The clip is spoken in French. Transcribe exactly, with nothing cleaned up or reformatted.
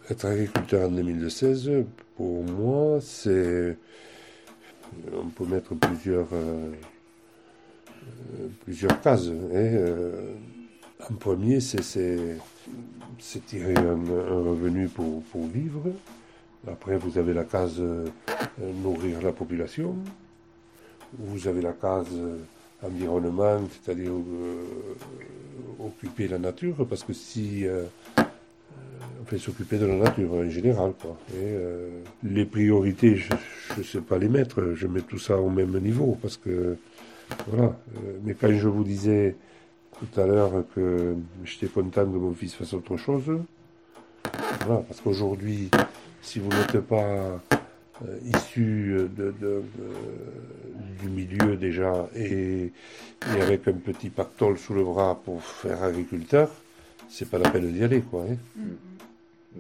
Être agriculteur en deux mille seize, pour moi, c'est... On peut mettre plusieurs, euh, plusieurs cases. Hein. Euh, en premier, c'est, c'est, c'est tirer un, un revenu pour, pour vivre. Après, vous avez la case euh, nourrir la population. Vous avez la case euh, environnement, c'est-à-dire euh, occuper la nature, parce que si... Euh, on fait s'occuper de la nature en général, quoi. Et euh, les priorités, je ne sais pas les mettre, je mets tout ça au même niveau, parce que, voilà. Euh, mais quand je vous disais tout à l'heure que j'étais content que mon fils fasse autre chose, voilà, parce qu'aujourd'hui, si vous n'êtes pas euh, issu de, de, de, du milieu déjà, et, et avec un petit pactole sous le bras pour faire agriculteur, c'est pas la peine d'y aller, quoi. Hein.